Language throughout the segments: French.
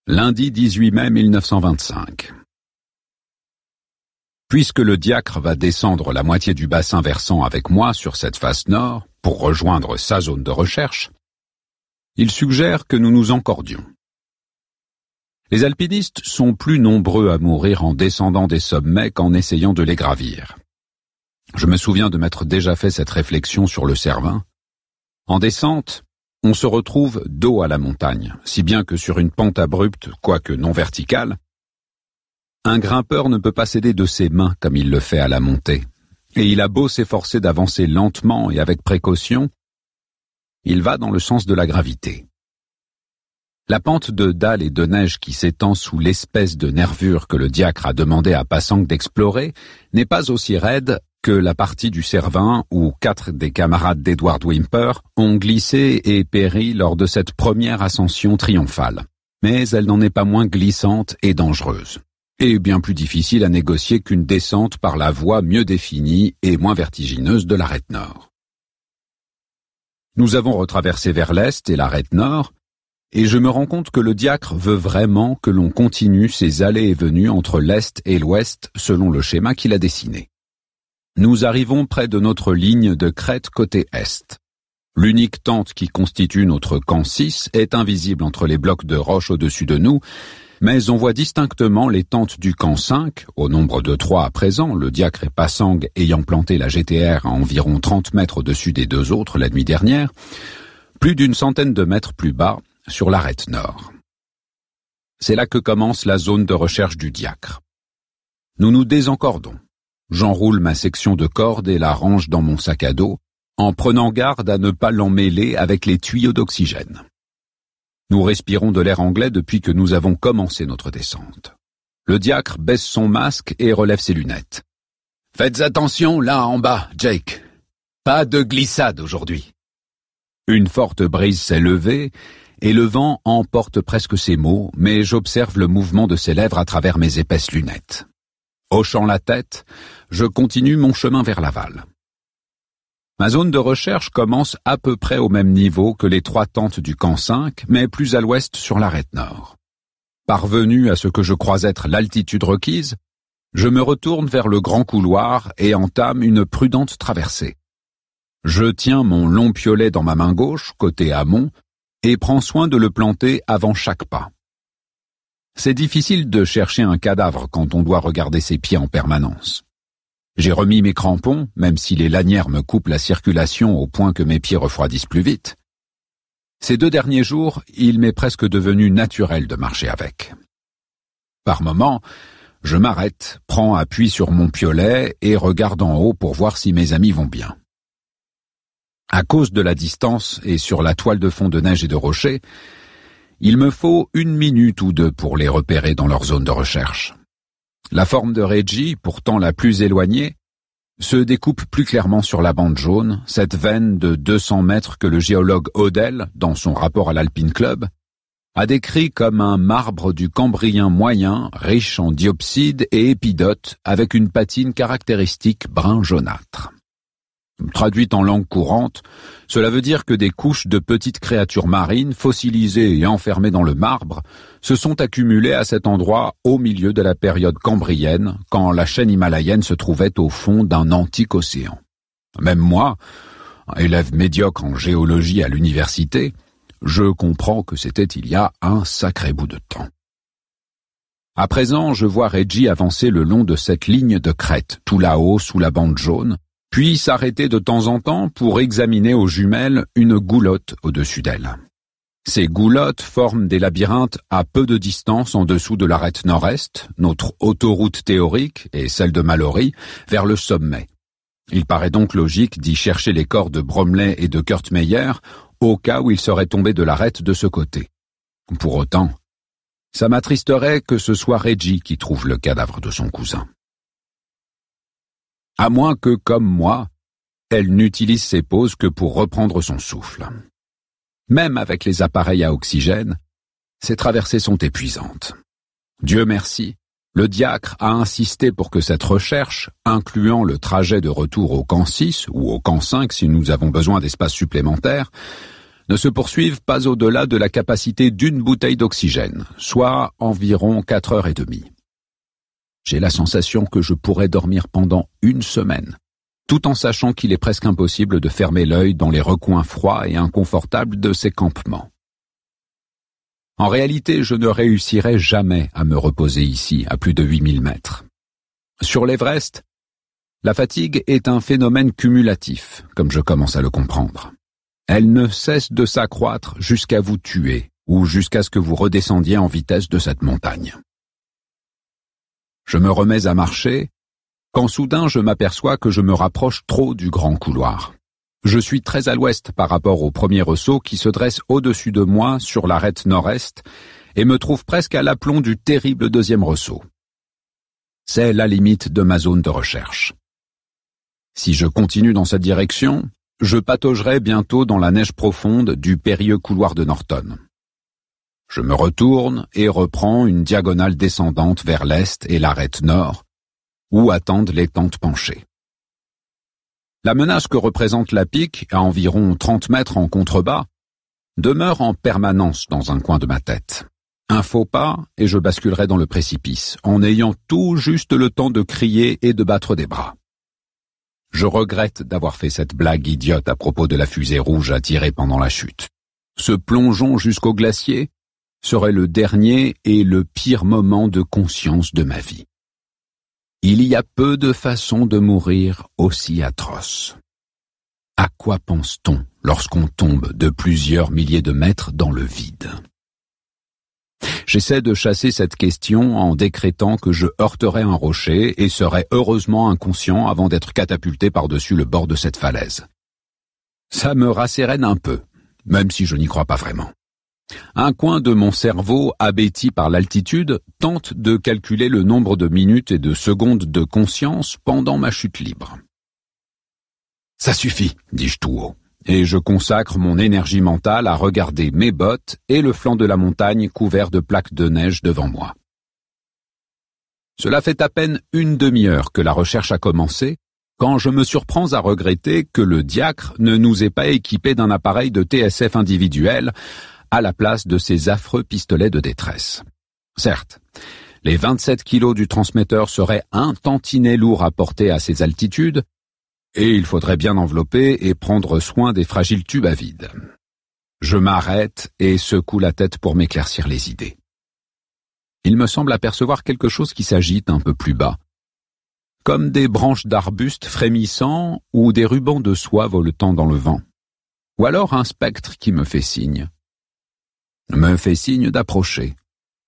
Lundi 18 mai 1925. Puisque le diacre va descendre la moitié du bassin versant avec moi sur cette face nord pour rejoindre sa zone de recherche, il suggère que nous nous encordions. Les alpinistes sont plus nombreux à mourir en descendant des sommets qu'en essayant de les gravir. Je me souviens de m'être déjà fait cette réflexion sur le Cervin. En descente, on se retrouve dos à la montagne, si bien que sur une pente abrupte, quoique non verticale, un grimpeur ne peut pas s'aider de ses mains comme il le fait à la montée, et il a beau s'efforcer d'avancer lentement et avec précaution, il va dans le sens de la gravité. La pente de dalles et de neige qui s'étend sous l'espèce de nervure que le diacre a demandé à Passang d'explorer n'est pas aussi raide que la partie du Cervin où 4 des camarades d'Edward Whymper ont glissé et péri lors de cette première ascension triomphale. Mais elle n'en est pas moins glissante et dangereuse, et bien plus difficile à négocier qu'une descente par la voie mieux définie et moins vertigineuse de l'arête nord. Nous avons retraversé vers l'est et l'arête nord, et je me rends compte que le diacre veut vraiment que l'on continue ces allées et venues entre l'est et l'ouest selon le schéma qu'il a dessiné. Nous arrivons près de notre ligne de crête côté est. L'unique tente qui constitue notre camp 6 est invisible entre les blocs de roche au-dessus de nous, mais on voit distinctement les tentes du camp 5, au nombre de 3 à présent, le diacre et Passang ayant planté la GTR à environ 30 mètres au-dessus des 2 autres la nuit dernière, plus d'une centaine de mètres plus bas, sur l'arête nord. C'est là que commence la zone de recherche du diacre. Nous nous désencordons. J'enroule ma section de corde et la range dans mon sac à dos, en prenant garde à ne pas l'emmêler avec les tuyaux d'oxygène. Nous respirons de l'air anglais depuis que nous avons commencé notre descente. Le diacre baisse son masque et relève ses lunettes. « Faites attention là en bas, Jake. Pas de glissade aujourd'hui. » Une forte brise s'est levée, et le vent emporte presque ces mots, mais j'observe le mouvement de ses lèvres à travers mes épaisses lunettes. Hochant la tête, je continue mon chemin vers l'aval. Ma zone de recherche commence à peu près au même niveau que les 3 tentes du camp 5, mais plus à l'ouest sur l'arête nord. Parvenu à ce que je crois être l'altitude requise, je me retourne vers le grand couloir et entame une prudente traversée. Je tiens mon long piolet dans ma main gauche, côté amont, et prends soin de le planter avant chaque pas. C'est difficile de chercher un cadavre quand on doit regarder ses pieds en permanence. J'ai remis mes crampons, même si les lanières me coupent la circulation au point que mes pieds refroidissent plus vite. Ces 2 derniers jours, il m'est presque devenu naturel de marcher avec. Par moments, je m'arrête, prends appui sur mon piolet et regarde en haut pour voir si mes amis vont bien. À cause de la distance et sur la toile de fond de neige et de rochers, il me faut 1 minute ou 2 pour les repérer dans leur zone de recherche. La forme de Reggie, pourtant la plus éloignée, se découpe plus clairement sur la bande jaune, cette veine de 200 mètres que le géologue Odell, dans son rapport à l'Alpine Club, a décrit comme un marbre du Cambrien moyen, riche en diopsides et épidotes, avec une patine caractéristique brun jaunâtre. Traduite en langue courante, cela veut dire que des couches de petites créatures marines, fossilisées et enfermées dans le marbre, se sont accumulées à cet endroit au milieu de la période cambrienne, quand la chaîne himalayenne se trouvait au fond d'un antique océan. Même moi, élève médiocre en géologie à l'université, je comprends que c'était il y a un sacré bout de temps. À présent, je vois Reggie avancer le long de cette ligne de crête, tout là-haut sous la bande jaune, puis s'arrêter de temps en temps pour examiner aux jumelles une goulotte au-dessus d'elle. Ces goulottes forment des labyrinthes à peu de distance en dessous de l'arête nord-est, notre autoroute théorique et celle de Mallory, vers le sommet. Il paraît donc logique d'y chercher les corps de Bromley et de Kurt Meyer au cas où ils seraient tombés de l'arête de ce côté. Pour autant, ça m'attristerait que ce soit Reggie qui trouve le cadavre de son cousin. À moins que, comme moi, elle n'utilise ses pauses que pour reprendre son souffle. Même avec les appareils à oxygène, ces traversées sont épuisantes. Dieu merci, le diacre a insisté pour que cette recherche, incluant le trajet de retour au camp 6 ou au camp 5 si nous avons besoin d'espace supplémentaire, ne se poursuivent pas au-delà de la capacité d'une bouteille d'oxygène, soit environ 4 heures et demie. J'ai la sensation que je pourrais dormir pendant 1 semaine, tout en sachant qu'il est presque impossible de fermer l'œil dans les recoins froids et inconfortables de ces campements. En réalité, je ne réussirai jamais à me reposer ici, à plus de 8000 mètres. Sur l'Everest, la fatigue est un phénomène cumulatif, comme je commence à le comprendre. Elle ne cesse de s'accroître jusqu'à vous tuer, ou jusqu'à ce que vous redescendiez en vitesse de cette montagne. Je me remets à marcher, quand soudain je m'aperçois que je me rapproche trop du grand couloir. Je suis très à l'ouest par rapport au premier ressaut qui se dresse au-dessus de moi sur l'arête nord-est et me trouve presque à l'aplomb du terrible deuxième ressaut. C'est la limite de ma zone de recherche. Si je continue dans cette direction, je pataugerai bientôt dans la neige profonde du périlleux couloir de Norton. Je me retourne et reprends une diagonale descendante vers l'est et l'arête nord, où attendent les tentes penchées. La menace que représente la pique, à environ 30 mètres en contrebas, demeure en permanence dans un coin de ma tête. Un faux pas, et je basculerai dans le précipice, en ayant tout juste le temps de crier et de battre des bras. Je regrette d'avoir fait cette blague idiote à propos de la fusée rouge à tirer pendant la chute. Ce plongeon jusqu'au glacier serait le dernier et le pire moment de conscience de ma vie. Il y a peu de façons de mourir aussi atroces. À quoi pense-t-on lorsqu'on tombe de plusieurs milliers de mètres dans le vide? J'essaie de chasser cette question en décrétant que je heurterais un rocher et serais heureusement inconscient avant d'être catapulté par-dessus le bord de cette falaise. Ça me rassérène un peu, même si je n'y crois pas vraiment. Un coin de mon cerveau, abêti par l'altitude, tente de calculer le nombre de minutes et de secondes de conscience pendant ma chute libre. Ça suffit, dis-je tout haut, et je consacre mon énergie mentale à regarder mes bottes et le flanc de la montagne couvert de plaques de neige devant moi. Cela fait à peine 1 demi-heure que la recherche a commencé, quand je me surprends à regretter que le diacre ne nous ait pas équipé d'un appareil de TSF individuel à la place de ces affreux pistolets de détresse. Certes, les 27 kilos du transmetteur seraient un tantinet lourds à porter à ces altitudes, et il faudrait bien envelopper et prendre soin des fragiles tubes à vide. Je m'arrête et secoue la tête pour m'éclaircir les idées. Il me semble apercevoir quelque chose qui s'agite un peu plus bas, comme des branches d'arbustes frémissants ou des rubans de soie voletant dans le vent, ou alors un spectre qui me fait signe d'approcher.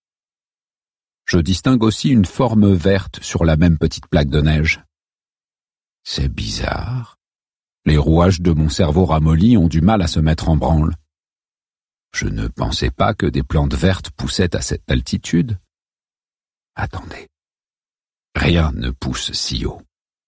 Je distingue aussi une forme verte sur la même petite plaque de neige. C'est bizarre. Les rouages de mon cerveau ramolli ont du mal à se mettre en branle. Je ne pensais pas que des plantes vertes poussaient à cette altitude. Attendez. Rien ne pousse si haut.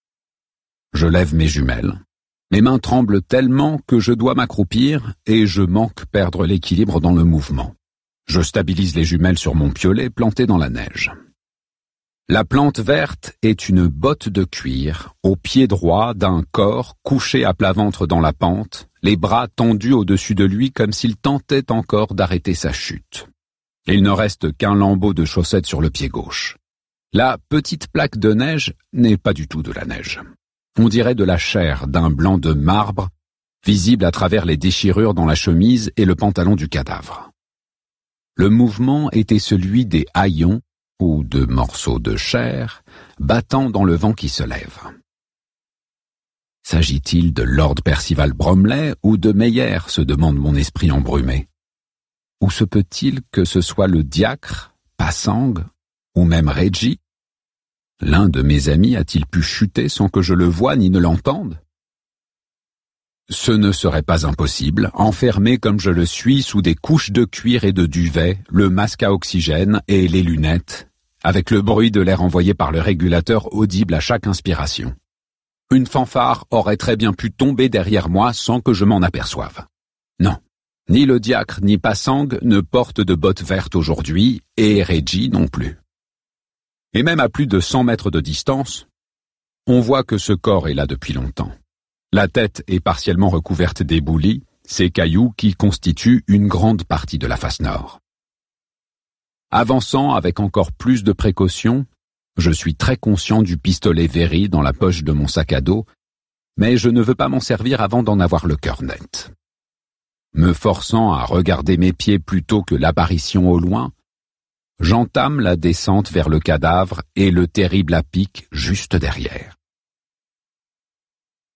Je lève mes jumelles. Mes mains tremblent tellement que je dois m'accroupir et je manque perdre l'équilibre dans le mouvement. Je stabilise les jumelles sur mon piolet planté dans la neige. La plante verte est une botte de cuir au pied droit d'un corps couché à plat ventre dans la pente, les bras tendus au-dessus de lui comme s'il tentait encore d'arrêter sa chute. Il ne reste qu'un lambeau de chaussette sur le pied gauche. La petite plaque de neige n'est pas du tout de la neige. On dirait de la chair d'un blanc de marbre, visible à travers les déchirures dans la chemise et le pantalon du cadavre. Le mouvement était celui des haillons, ou de morceaux de chair, battant dans le vent qui se lève. S'agit-il de Lord Percival Bromley ou de Meyer, se demande mon esprit embrumé. Ou se peut-il que ce soit le diacre, Passang, ou même Reggie? L'un de mes amis a-t-il pu chuter sans que je le voie ni ne l'entende? Ce ne serait pas impossible, enfermé comme je le suis sous des couches de cuir et de duvet, le masque à oxygène et les lunettes, avec le bruit de l'air envoyé par le régulateur audible à chaque inspiration. Une fanfare aurait très bien pu tomber derrière moi sans que je m'en aperçoive. Non, ni le diacre ni Passang ne portent de bottes vertes aujourd'hui, et Reggie non plus. Et même à plus de 100 mètres de distance, on voit que ce corps est là depuis longtemps. La tête est partiellement recouverte d'éboulis, ces cailloux qui constituent une grande partie de la face nord. Avançant avec encore plus de précaution, je suis très conscient du pistolet Very dans la poche de mon sac à dos, mais je ne veux pas m'en servir avant d'en avoir le cœur net. Me forçant à regarder mes pieds plutôt que l'apparition au loin, j'entame la descente vers le cadavre et le terrible à pic juste derrière.